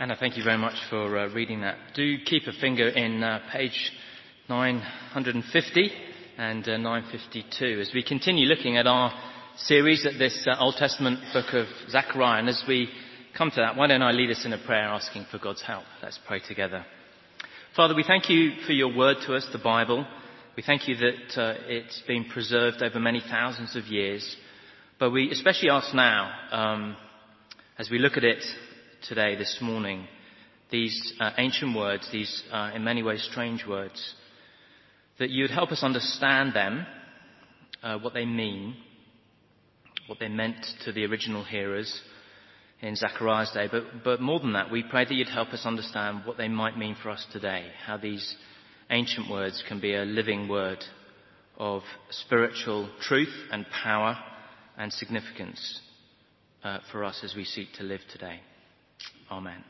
Anna, thank you very much for reading that. Do keep a finger in page 950 and 952 as we continue looking at our series at this Old Testament book of Zechariah. And as we come to that, why don't I lead us in a prayer asking for God's help? Let's pray together. Father, we thank you for your word to us, the Bible. We thank you that it's been preserved over many thousands of years. But we especially ask now, as we look at it today, this morning, these ancient words, these in many ways strange words, that you would help us understand them, what they mean, what they meant to the original hearers in Zechariah's day. But more than that, we pray that you'd help us understand what they might mean for us today, how these ancient words can be a living word of spiritual truth and power and significance for us as we seek to live today. Amen.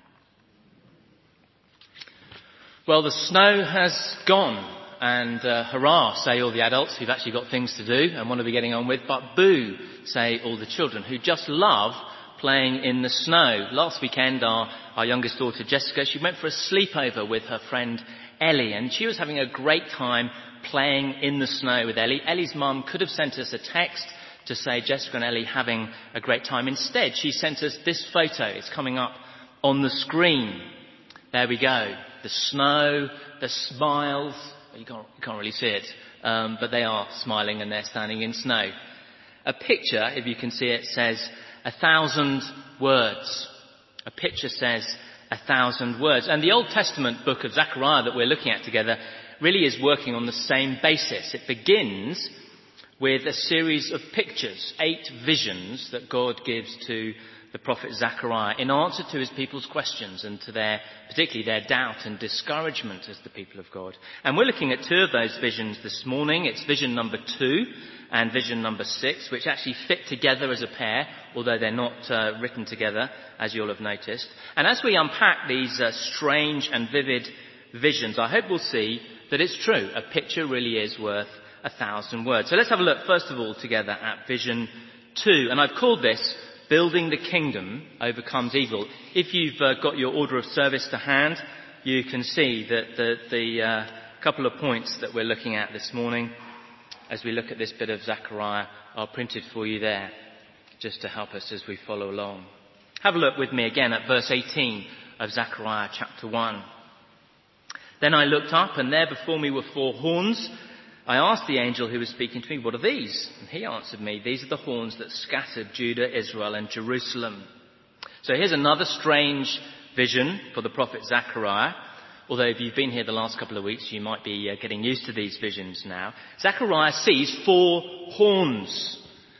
Well, the snow has gone, and hurrah, say all the adults who've actually got things to do and want to be getting on with, but boo, say all the children who just love playing in the snow. Last weekend, our youngest daughter Jessica, she went for a sleepover with her friend Ellie, and she was having a great time playing in the snow with Ellie. Ellie's mum could have sent us a text to say Jessica and Ellie having a great time. Instead, she sent us this photo. It's coming up on the screen. There we go. The snow, the smiles. You can't really see it, but they are smiling and they're standing in snow. A picture, if you can see it, says 1,000 words. A picture says 1,000 words. And the Old Testament book of Zechariah that we're looking at together really is working on the same basis. It begins with a series of pictures, 8 visions that God gives to the prophet Zechariah in answer to his people's questions and to particularly their doubt and discouragement as the people of God. And we're looking at 2 of those visions this morning. It's vision number 2 and vision number 6, which actually fit together as a pair, although they're not written together, as you'll have noticed. And as we unpack these strange and vivid visions, I hope we'll see that it's true. A picture really is worth 1,000 words. So let's have a look, first of all, together at vision 2. And I've called this Building the Kingdom Overcomes Evil. If you've got your order of service to hand, you can see that the couple of points that we're looking at this morning as we look at this bit of Zechariah are printed for you there, just to help us as we follow along. Have a look with me again at verse 18 of Zechariah chapter 1. Then I looked up, and there before me were 4 horns. I asked the angel who was speaking to me, what are these? And he answered me, these are the horns that scattered Judah, Israel and Jerusalem. So here's another strange vision for the prophet Zechariah. Although if you've been here the last couple of weeks, you might be getting used to these visions now. Zechariah sees 4 horns.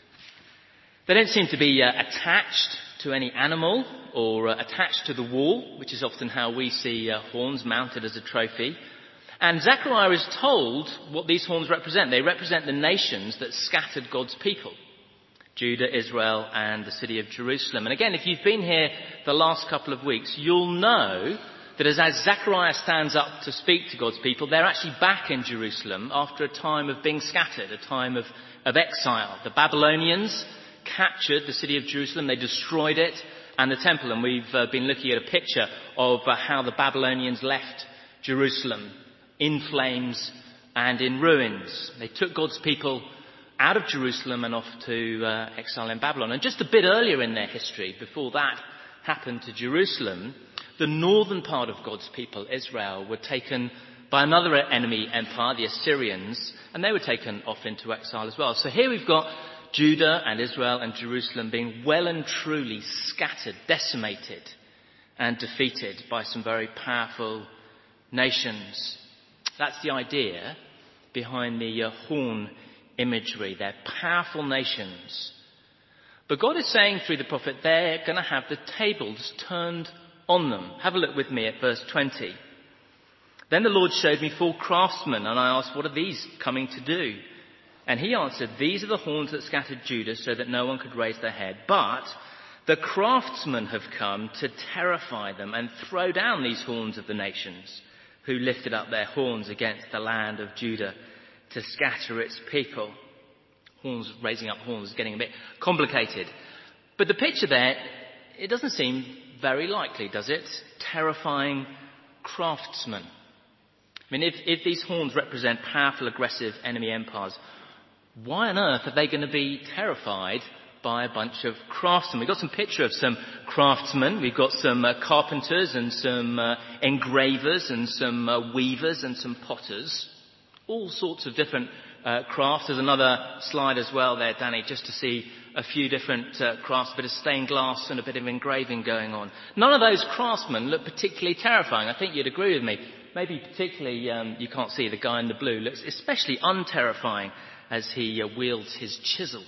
They don't seem to be attached to any animal or attached to the wall, which is often how we see horns mounted as a trophy. And Zechariah is told what these horns represent. They represent the nations that scattered God's people. Judah, Israel, and the city of Jerusalem. And again, if you've been here the last couple of weeks, you'll know that as Zechariah stands up to speak to God's people, they're actually back in Jerusalem after a time of being scattered, a time of exile. The Babylonians captured the city of Jerusalem. They destroyed it and the temple. And we've been looking at a picture of how the Babylonians left Jerusalem in flames and in ruins. They took God's people out of Jerusalem and off to exile in Babylon. And just a bit earlier in their history, before that happened to Jerusalem, the northern part of God's people, Israel, were taken by another enemy empire, the Assyrians, and they were taken off into exile as well. So here we've got Judah and Israel and Jerusalem being well and truly scattered, decimated and defeated by some very powerful nations. That's the idea behind the horn imagery. They're powerful nations. But God is saying through the prophet, they're going to have the tables turned on them. Have a look with me at verse 20. Then the Lord showed me 4 craftsmen, and I asked, what are these coming to do? And he answered, these are the horns that scattered Judah so that no one could raise their head. But the craftsmen have come to terrify them and throw down these horns of the nations, who lifted up their horns against the land of Judah to scatter its people. Raising up horns is getting a bit complicated. But the picture there, it doesn't seem very likely, does it? terrifying craftsmen. I mean, if these horns represent powerful, aggressive enemy empires, why on earth are they going to be terrified by a bunch of craftsmen? We've got some picture of some craftsmen. We've got some carpenters and some engravers and some weavers and some potters. All sorts of different crafts. There's another slide as well there, Danny, just to see a few different crafts, a bit of stained glass and a bit of engraving going on. None of those craftsmen look particularly terrifying. I think you'd agree with me. Maybe particularly, you can't see the guy in the blue, looks especially unterrifying as he wields his chisel.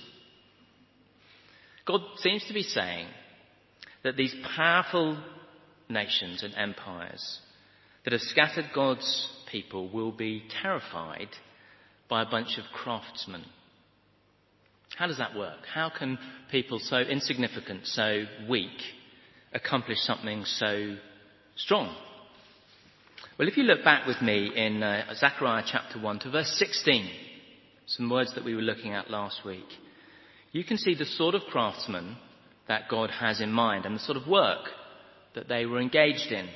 God seems to be saying that these powerful nations and empires that have scattered God's people will be terrified by a bunch of craftsmen. How does that work? How can people so insignificant, so weak, accomplish something so strong? Well, if you look back with me in Zechariah chapter 1 to verse 16, some words that we were looking at last week, you can see the sort of craftsmen that God has in mind and the sort of work that they were engaged in.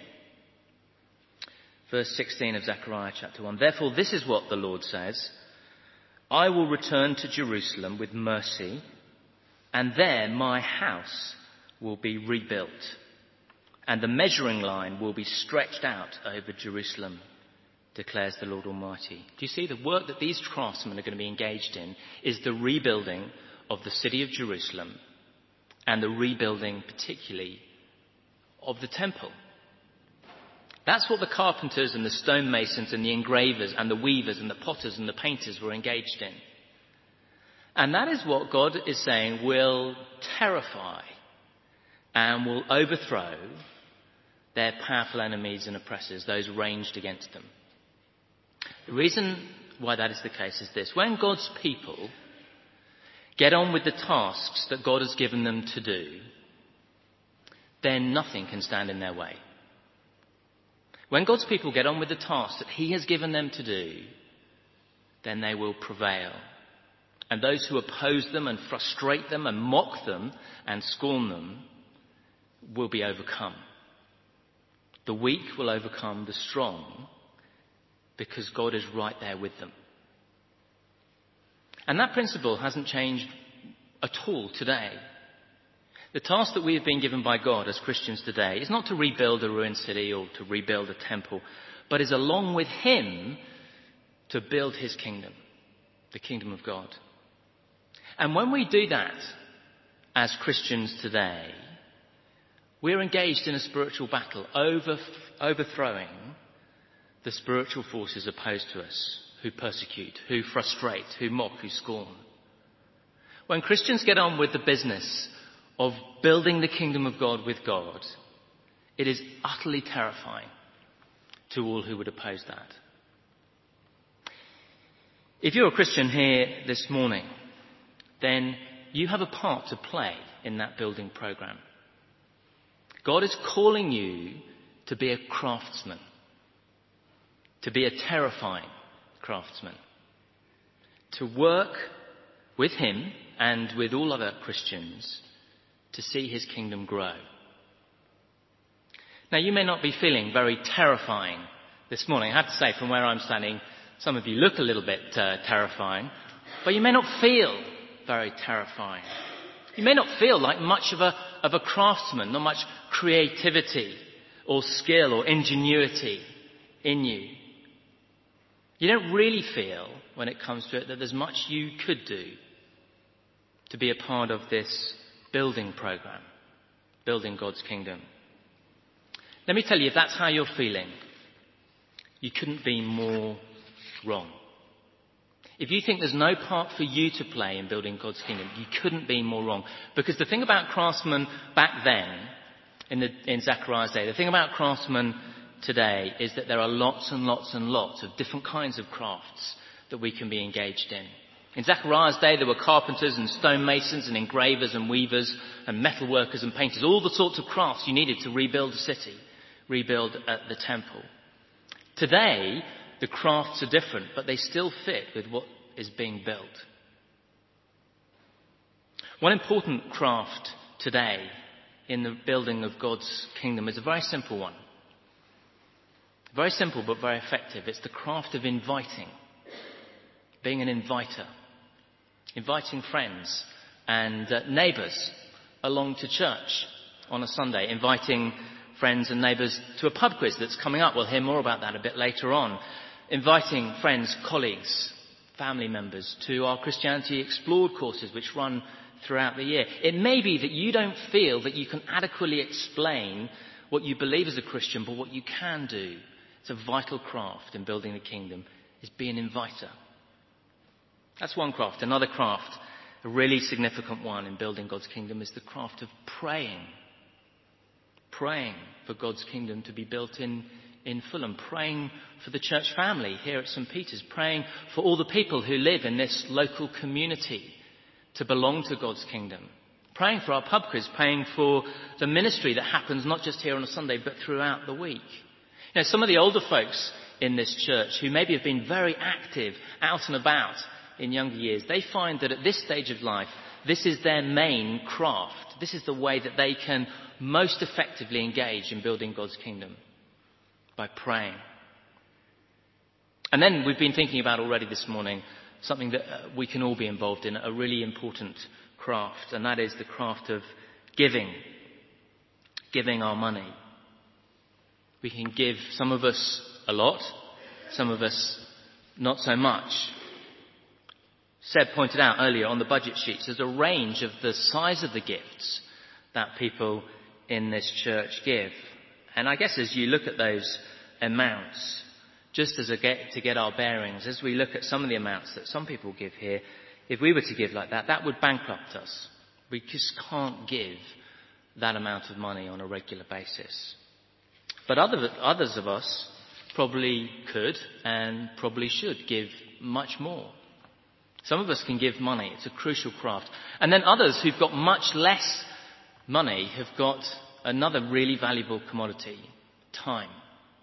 Verse 16 of Zechariah chapter 1. Therefore, this is what the Lord says. I will return to Jerusalem with mercy, and there my house will be rebuilt, and the measuring line will be stretched out over Jerusalem, declares the Lord Almighty. Do you see the work that these craftsmen are going to be engaged in is the rebuilding of the city of Jerusalem and the rebuilding particularly of the temple. That's what the carpenters and the stonemasons and the engravers and the weavers and the potters and the painters were engaged in. And that is what God is saying will terrify and will overthrow their powerful enemies and oppressors, those ranged against them. The reason why that is the case is this. When God's people get on with the tasks that God has given them to do, then nothing can stand in their way. When God's people get on with the tasks that He has given them to do, then they will prevail. And those who oppose them and frustrate them and mock them and scorn them will be overcome. The weak will overcome the strong because God is right there with them. And that principle hasn't changed at all today. The task that we have been given by God as Christians today is not to rebuild a ruined city or to rebuild a temple, but is along with Him to build His kingdom, the kingdom of God. And when we do that as Christians today, we're engaged in a spiritual battle, overthrowing the spiritual forces opposed to us, who persecute, who frustrate, who mock, who scorn. When Christians get on with the business of building the kingdom of God with God, it is utterly terrifying to all who would oppose that. If you're a Christian here this morning, then you have a part to play in that building program. God is calling you to be a craftsman, to be a terrifying craftsman, to work with Him and with all other Christians to see His kingdom grow. Now, you may not be feeling very terrifying this morning. I have to say, from where I'm standing, some of you look a little bit terrifying, but you may not feel very terrifying. You may not feel like much of a craftsman, not much creativity or skill or ingenuity in you. You don't really feel, when it comes to it, that there's much you could do to be a part of this building program, building God's kingdom. Let me tell you, if that's how you're feeling, you couldn't be more wrong. If you think there's no part for you to play in building God's kingdom, you couldn't be more wrong. Because the thing about craftsmen back then, in Zechariah's day, the thing about craftsmen today is that there are lots and lots and lots of different kinds of crafts that we can be engaged in. In Zechariah's day, there were carpenters and stonemasons and engravers and weavers and metalworkers and painters, all the sorts of crafts you needed to rebuild a city, rebuild the temple. Today, the crafts are different, but they still fit with what is being built. One important craft today in the building of God's kingdom is a very simple one. Very simple but very effective. It's the craft of inviting. Being an inviter. Inviting friends and neighbours along to church on a Sunday. Inviting friends and neighbours to a pub quiz that's coming up. We'll hear more about that a bit later on. Inviting friends, colleagues, family members to our Christianity Explored courses which run throughout the year. It may be that you don't feel that you can adequately explain what you believe as a Christian, but what you can do, it's a vital craft in building the kingdom, is be an inviter. That's one craft. Another craft, a really significant one in building God's kingdom, is the craft of praying. Praying for God's kingdom to be built in Fulham. Praying for the church family here at St. Peter's. Praying for all the people who live in this local community to belong to God's kingdom. Praying for our pub quiz. Praying for the ministry that happens not just here on a Sunday but throughout the week. You know, some of the older folks in this church who maybe have been very active out and about in younger years, they find that at this stage of life, this is their main craft. This is the way that they can most effectively engage in building God's kingdom, by praying. And then we've been thinking about already this morning something that we can all be involved in, a really important craft, and that is the craft of giving our money. We can give, some of us a lot, some of us not so much. Seb pointed out earlier on the budget sheets, there's a range of the size of the gifts that people in this church give. And I guess as you look at those amounts, just to get our bearings, as we look at some of the amounts that some people give here, if we were to give like that, that would bankrupt us. We just can't give that amount of money on a regular basis. But others of us probably could and probably should give much more. Some of us can give money. It's a crucial craft. And then others who've got much less money have got another really valuable commodity: time.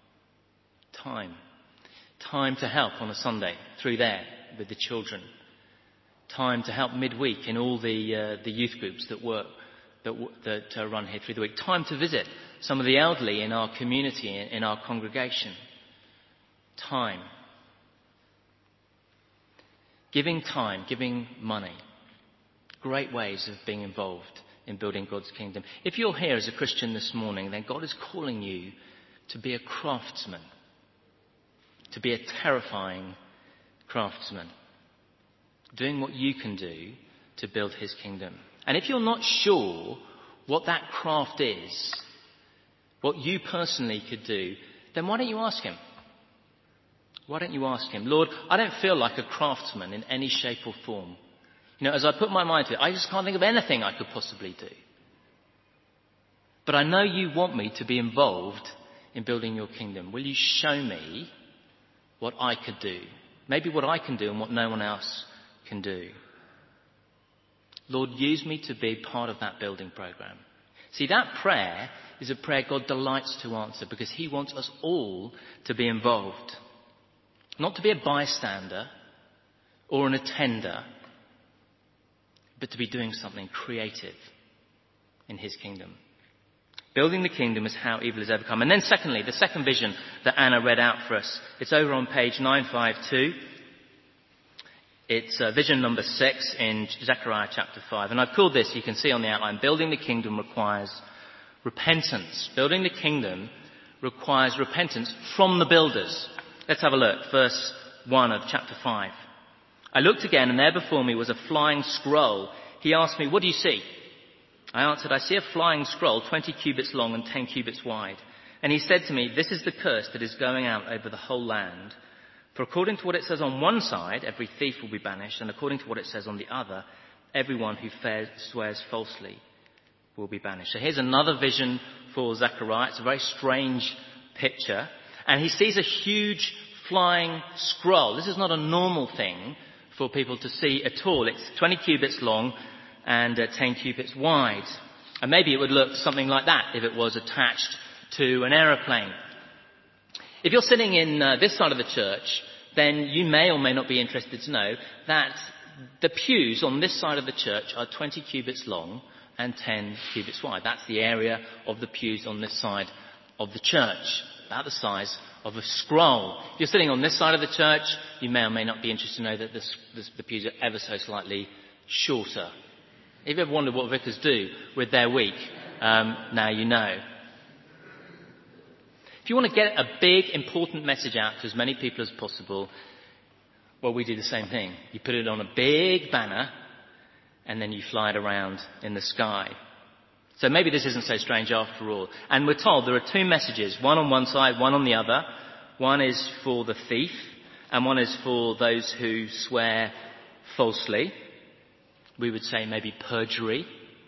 Time to help on a Sunday through there with the children. Time to help midweek in all the youth groups that run here through the week. Time to visit some of the elderly in our community, in our congregation. Time. Giving time, giving money. Great ways of being involved in building God's kingdom. If you're here as a Christian this morning, then God is calling you to be a craftsman. To be a terrifying craftsman. Doing what you can do to build his kingdom. And if you're not sure what that craft is, what you personally could do, then why don't you ask him? Why don't you ask him, Lord, I don't feel like a craftsman in any shape or form. You know, as I put my mind to it, I just can't think of anything I could possibly do. But I know you want me to be involved in building your kingdom. Will you show me what I could do? Maybe what I can do and what no one else can do. Lord, use me to be part of that building program. See, that prayer is a prayer God delights to answer because he wants us all to be involved. Not to be a bystander or an attender, but to be doing something creative in his kingdom. Building the kingdom is how evil is overcome. And then secondly, the second vision that Anna read out for us. It's over on page 952. It's vision number 6 in Zechariah chapter 5. And I've called this, you can see on the outline, Building the Kingdom Requires Repentance. Building the kingdom requires repentance from the builders. Let's have a look. Verse 1 of chapter 5. I looked again, and there before me was a flying scroll. He asked me, what do you see? I answered, I see a flying scroll, 20 cubits long and 10 cubits wide. And he said to me, this is the curse that is going out over the whole land. For according to what it says on one side, every thief will be banished, and according to what it says on the other, everyone who swears falsely will be banished. So here's another vision for Zechariah. It's a very strange picture. And he sees a huge flying scroll. This is not a normal thing for people to see at all. It's 20 cubits long and 10 cubits wide. And maybe it would look something like that if it was attached to an aeroplane. If you're sitting in this side of the church, then you may or may not be interested to know that the pews on this side of the church are 20 cubits long and 10 cubits wide. That's the area of the pews on this side of the church. about the size of a scroll. If you're sitting on this side of the church, you may or may not be interested to know that the pews are ever so slightly shorter. If you ever wondered what vicars do with their week, now you know. If you want to get a big, important message out to as many people as possible, well, we do the same thing. You put it on a big banner, and then you fly it around in the sky. So maybe this isn't so strange after all. And we're told there are two messages, one on one side, one on the other. One is for the thief, and one is for those who swear falsely. We would say maybe perjury.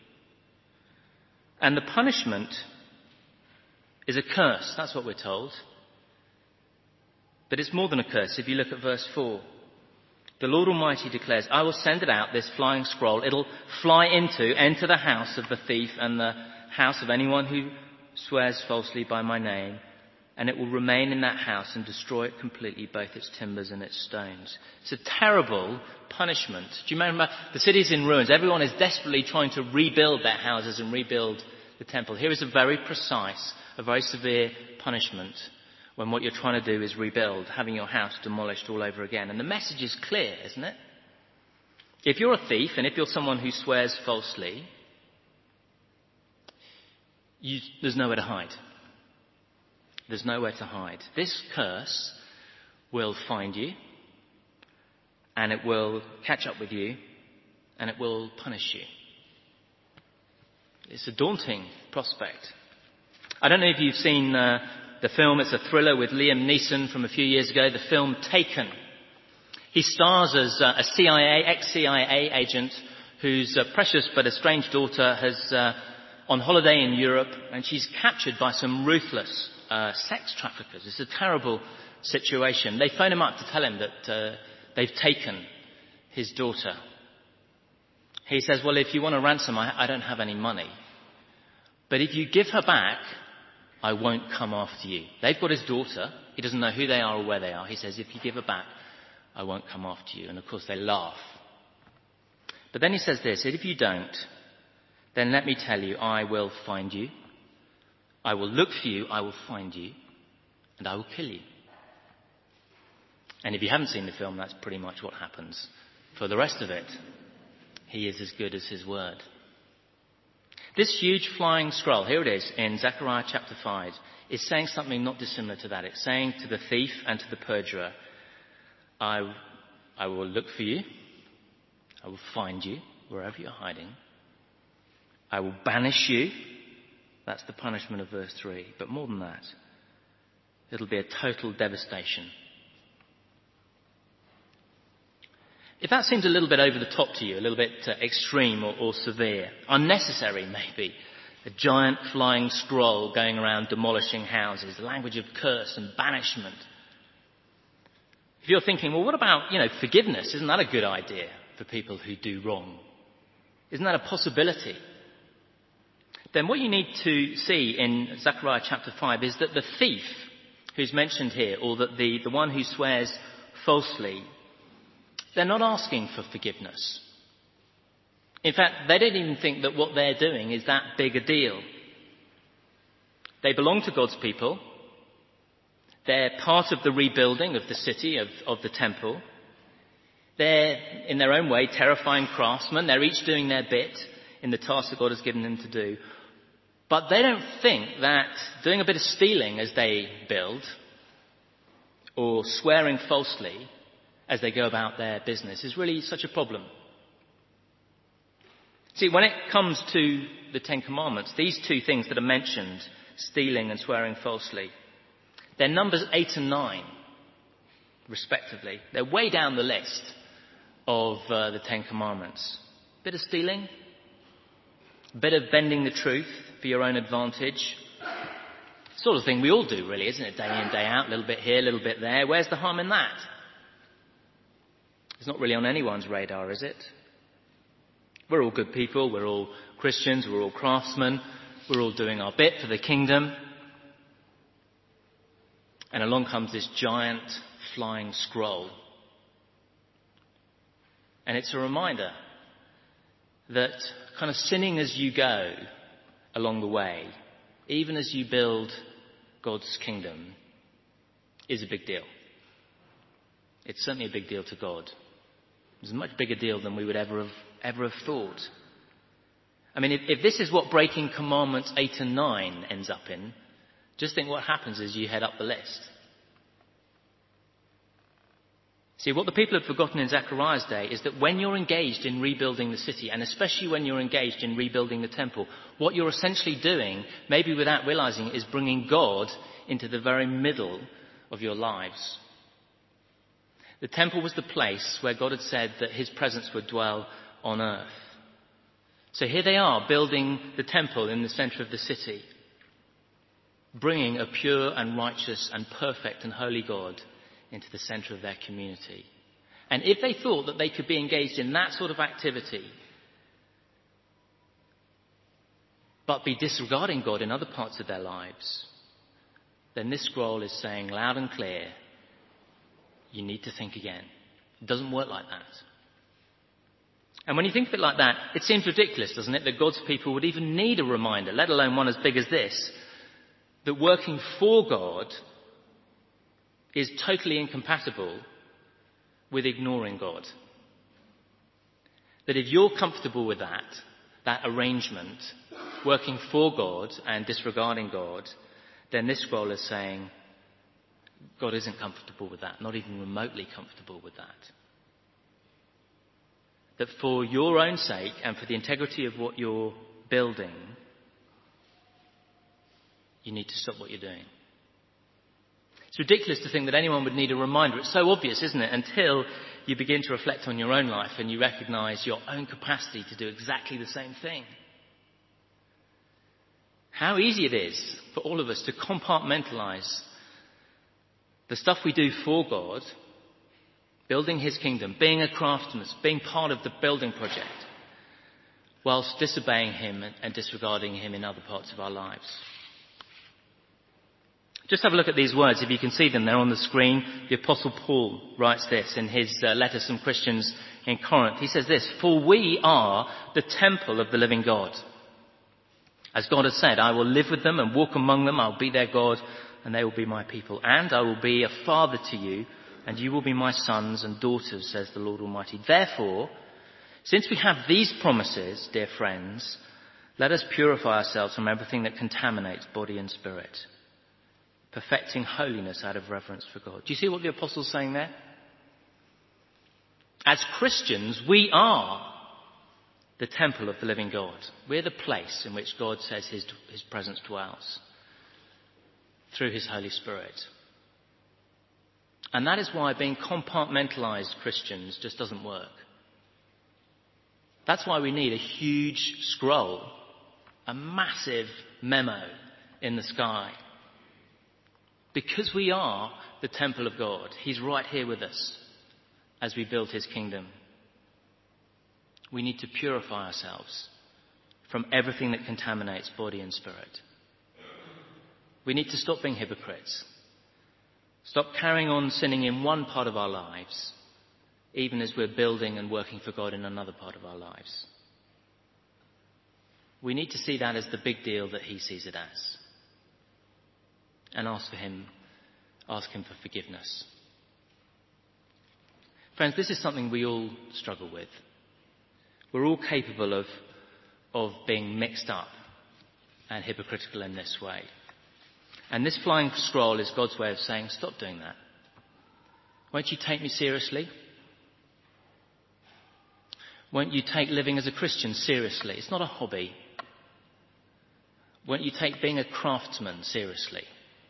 And the punishment is a curse. That's what we're told. But it's more than a curse. If you look at verse 4. The Lord Almighty declares, I will send it out, this flying scroll. It'll enter the house of the thief and the house of anyone who swears falsely by my name. And it will remain in that house and destroy it completely, both its timbers and its stones. It's a terrible punishment. Do you remember? The city's in ruins. Everyone is desperately trying to rebuild their houses and rebuild the temple. Here is a very precise, a very severe punishment when what you're trying to do is rebuild, having your house demolished all over again. And the message is clear, isn't it? If you're a thief and if you're someone who swears falsely, there's nowhere to hide. There's nowhere to hide. This curse will find you, and it will catch up with you, and it will punish you. It's a daunting prospect. I don't know if you've seen the film. It's a thriller with Liam Neeson from a few years ago, the film Taken. He stars as a ex-CIA agent whose precious but estranged daughter has on holiday in Europe, and she's captured by some ruthless sex traffickers. It's a terrible situation. They phone him up to tell him that they've taken his daughter. He says, well, if you want a ransom, I don't have any money. But if you give her back, I won't come after you. They've got his daughter. He doesn't know who they are or where they are. He says, if you give her back, I won't come after you. And of course they laugh. But then he says this, if you don't, then let me tell you, I will find you. I will look for you, I will find you, and I will kill you. And if you haven't seen the film, that's pretty much what happens. For the rest of it, he is as good as his word. This huge flying scroll, here it is in Zechariah chapter 5, is saying something not dissimilar to that. It's saying to the thief and to the perjurer, I will look for you, I will find you wherever you're hiding, I will banish you. That's the punishment of verse 3. But more than that, it'll be a total devastation. If that seems a little bit over the top to you, a little bit extreme or severe, unnecessary maybe, a giant flying scroll going around demolishing houses, the language of curse and banishment. If you're thinking, well, what about, forgiveness? Isn't that a good idea for people who do wrong? Isn't that a possibility? Then what you need to see in Zechariah chapter 5 is that the thief who's mentioned here, or that the one who swears falsely, they're not asking for forgiveness. In fact, they don't even think that what they're doing is that big a deal. They belong to God's people. They're part of the rebuilding of the city, of the temple. They're, in their own way, terrifying craftsmen. They're each doing their bit in the task that God has given them to do. But they don't think that doing a bit of stealing as they build, or swearing falsely as they go about their business, is really such a problem. See, when it comes to the Ten Commandments, these two things that are mentioned, stealing and swearing falsely, they're numbers 8 and 9, respectively. They're way down the list of the Ten Commandments. Bit of stealing, a bit of bending the truth for your own advantage. Sort of thing we all do, really, isn't it? Day in, day out, a little bit here, a little bit there. Where's the harm in that? It's not really on anyone's radar, is it? We're all good people. We're all Christians. We're all craftsmen. We're all doing our bit for the kingdom. And along comes this giant flying scroll. And it's a reminder that kind of sinning as you go along the way, even as you build God's kingdom is a big deal. It's certainly a big deal to God. It's a much bigger deal than we would ever have thought. I mean, if this is what breaking commandments 8 and 9 ends up in, just think what happens as you head up the list. See, what the people had forgotten in Zechariah's day is that when you're engaged in rebuilding the city, and especially when you're engaged in rebuilding the temple, what you're essentially doing, maybe without realizing it, is bringing God into the very middle of your lives. The temple was the place where God had said that his presence would dwell on earth. So here they are, building the temple in the centre of the city, bringing a pure and righteous and perfect and holy God into the centre of their community. And if they thought that they could be engaged in that sort of activity, but be disregarding God in other parts of their lives, then this scroll is saying loud and clear, you need to think again. It doesn't work like that. And when you think of it like that, it seems ridiculous, doesn't it, that God's people would even need a reminder, let alone one as big as this, that working for God is totally incompatible with ignoring God. That if you're comfortable with that arrangement, working for God and disregarding God, then this scroll is saying God isn't comfortable with that, not even remotely comfortable with that. That for your own sake and for the integrity of what you're building, you need to stop what you're doing. It's ridiculous to think that anyone would need a reminder. It's so obvious, isn't it? Until you begin to reflect on your own life and you recognise your own capacity to do exactly the same thing. How easy it is for all of us to compartmentalise the stuff we do for God, building his kingdom, being a craftsman, being part of the building project, whilst disobeying him and disregarding him in other parts of our lives. Just have a look at these words. If you can see them, they're on the screen. The Apostle Paul writes this in his letter to some Christians in Corinth. He says this, "For we are the temple of the living God. As God has said, I will live with them and walk among them. I'll be their God and they will be my people. And I will be a father to you and you will be my sons and daughters, says the Lord Almighty. Therefore, since we have these promises, dear friends, let us purify ourselves from everything that contaminates body and spirit, perfecting holiness out of reverence for God." Do you see what the Apostle's saying there? As Christians, we are the temple of the living God. We're the place in which God says his presence dwells through his Holy Spirit. And that is why being compartmentalised Christians just doesn't work. That's why we need a huge scroll, a massive memo in the sky. Because we are the temple of God. He's right here with us as we build his kingdom. We need to purify ourselves from everything that contaminates body and spirit. We need to stop being hypocrites. Stop carrying on sinning in one part of our lives, even as we're building and working for God in another part of our lives. We need to see that as the big deal that he sees it as. And ask him for forgiveness. Friends, this is something we all struggle with. We're all capable of being mixed up and hypocritical in this way. And this flying scroll is God's way of saying, stop doing that. Won't you take me seriously? Won't you take living as a Christian seriously? It's not a hobby. Won't you take being a craftsman seriously?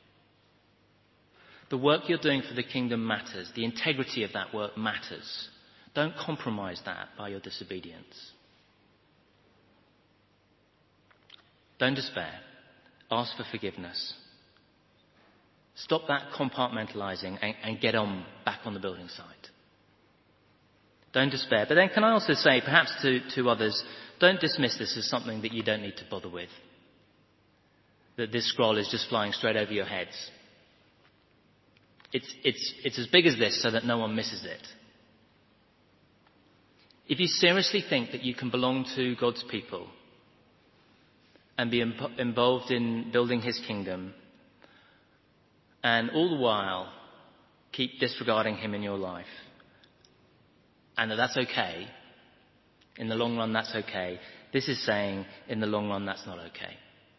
The work you're doing for the kingdom matters. The integrity of that work matters. Don't compromise that by your disobedience. Don't despair. Ask for forgiveness. Stop that compartmentalising and get on back on the building site. Don't despair. But then can I also say, perhaps to others, don't dismiss this as something that you don't need to bother with. That this scroll is just flying straight over your heads. It's as big as this so that no one misses it. If you seriously think that you can belong to God's people, and be involved in building his kingdom and all the while keep disregarding him in your life, and that's okay. In the long run, that's okay. This is saying, in the long run, that's not okay.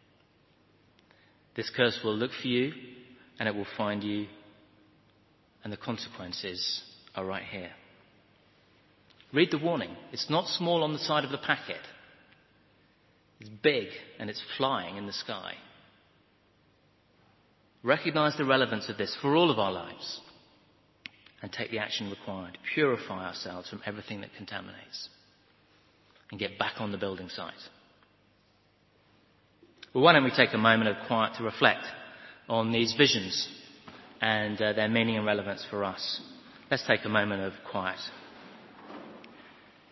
This curse will look for you, and it will find you, and the consequences are right here. Read the warning. It's not small on the side of the packet. It's big, and it's flying in the sky. Recognize the relevance of this for all of our lives, and take the action required. Purify ourselves from everything that contaminates, and get back on the building site. Well, why don't we take a moment of quiet to reflect on these visions and their meaning and relevance for us. Let's take a moment of quiet.